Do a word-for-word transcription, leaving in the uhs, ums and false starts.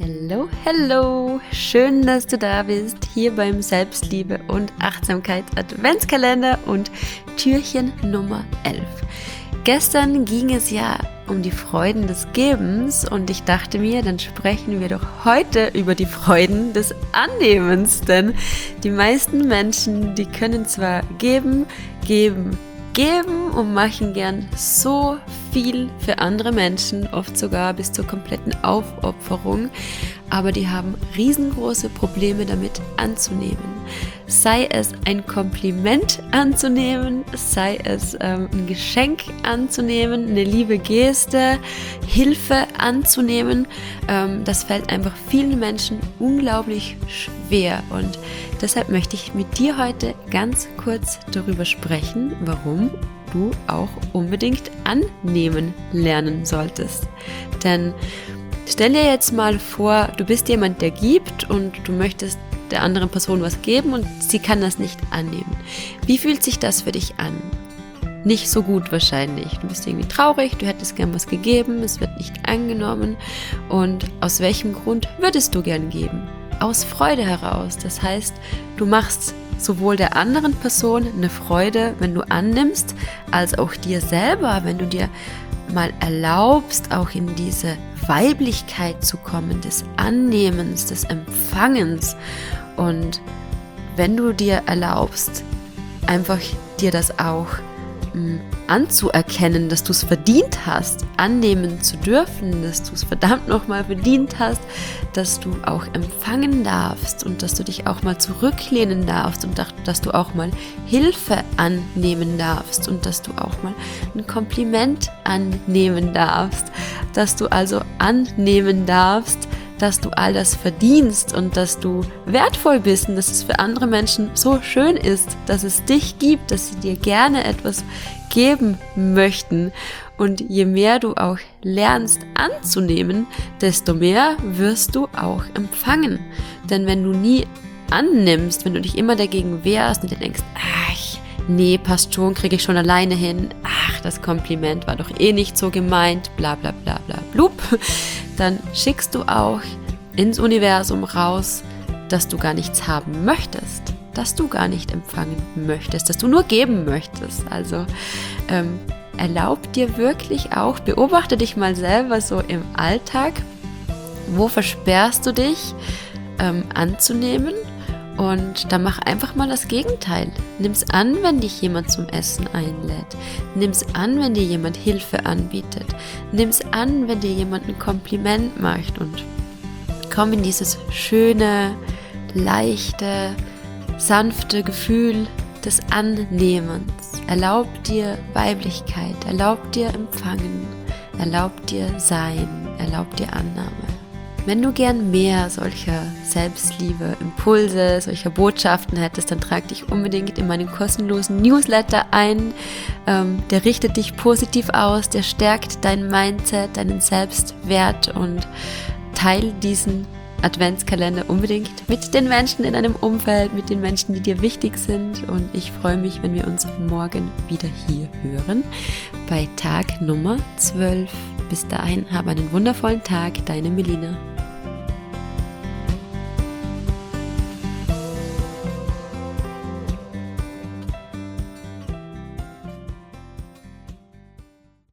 Hallo, hallo! Schön, dass du da bist, hier beim Selbstliebe und Achtsamkeit Adventskalender und Türchen Nummer elf. Gestern ging es ja um die Freuden des Gebens und ich dachte mir, dann sprechen wir doch heute über die Freuden des Annehmens, denn die meisten Menschen, die können zwar geben, geben, geben und machen gern so viel für andere Menschen, oft sogar bis zur kompletten Aufopferung, aber die haben riesengroße Probleme damit anzunehmen. Sei es ein Kompliment anzunehmen, sei es ähm, ein Geschenk anzunehmen, eine liebe Geste, Hilfe anzunehmen, ähm, das fällt einfach vielen Menschen unglaublich schwer und deshalb möchte ich mit dir heute ganz kurz darüber sprechen, warum du auch unbedingt annehmen lernen solltest. Denn stell dir jetzt mal vor, du bist jemand, der gibt und du möchtest der anderen Person was geben und sie kann das nicht annehmen. Wie fühlt sich das für dich an? Nicht so gut wahrscheinlich. Du bist irgendwie traurig, du hättest gern was gegeben, es wird nicht angenommen. Und aus welchem Grund würdest du gern geben? Aus Freude heraus. Das heißt, du machst sowohl der anderen Person eine Freude, wenn du annimmst, als auch dir selber, wenn du dir mal erlaubst, auch in diese Weiblichkeit zu kommen, des Annehmens, des Empfangens. Und wenn du dir erlaubst, einfach dir das auch mh, anzuerkennen, dass du es verdient hast, annehmen zu dürfen, dass du es verdammt nochmal verdient hast, dass du auch empfangen darfst und dass du dich auch mal zurücklehnen darfst und dass du auch mal Hilfe annehmen darfst und dass du auch mal ein Kompliment annehmen darfst, dass du also annehmen darfst, dass du all das verdienst und dass du wertvoll bist und dass es für andere Menschen so schön ist, dass es dich gibt, dass sie dir gerne etwas geben möchten. Und je mehr du auch lernst anzunehmen, desto mehr wirst du auch empfangen. Denn wenn du nie annimmst, wenn du dich immer dagegen wehrst und dir denkst, ach, nee, passt schon, kriege ich schon alleine hin, ach, das Kompliment war doch eh nicht so gemeint, bla bla bla bla blub, dann schickst du auch ins Universum raus, dass du gar nichts haben möchtest, dass du gar nicht empfangen möchtest, dass du nur geben möchtest. Also ähm, erlaub dir wirklich auch, beobachte dich mal selber so im Alltag, wo versperrst du dich ähm, anzunehmen und dann mach einfach mal das Gegenteil. Nimm's an, wenn dich jemand zum Essen einlädt. Nimm's an, wenn dir jemand Hilfe anbietet. Nimm's an, wenn dir jemand ein Kompliment macht und komm in dieses schöne, leichte, sanfte Gefühl des Annehmens. Erlaub dir Weiblichkeit, erlaub dir Empfangen, erlaub dir Sein, erlaub dir Annahme. Wenn du gern mehr solcher Selbstliebe, Impulse, solcher Botschaften hättest, dann trag dich unbedingt in meinen kostenlosen Newsletter ein. Ähm, der richtet dich positiv aus, der stärkt dein Mindset, deinen Selbstwert und teil diesen Adventskalender unbedingt mit den Menschen in deinem Umfeld, mit den Menschen, die dir wichtig sind. Und ich freue mich, wenn wir uns morgen wieder hier hören bei Tag Nummer zwölf. Bis dahin, hab einen wundervollen Tag, deine Melina.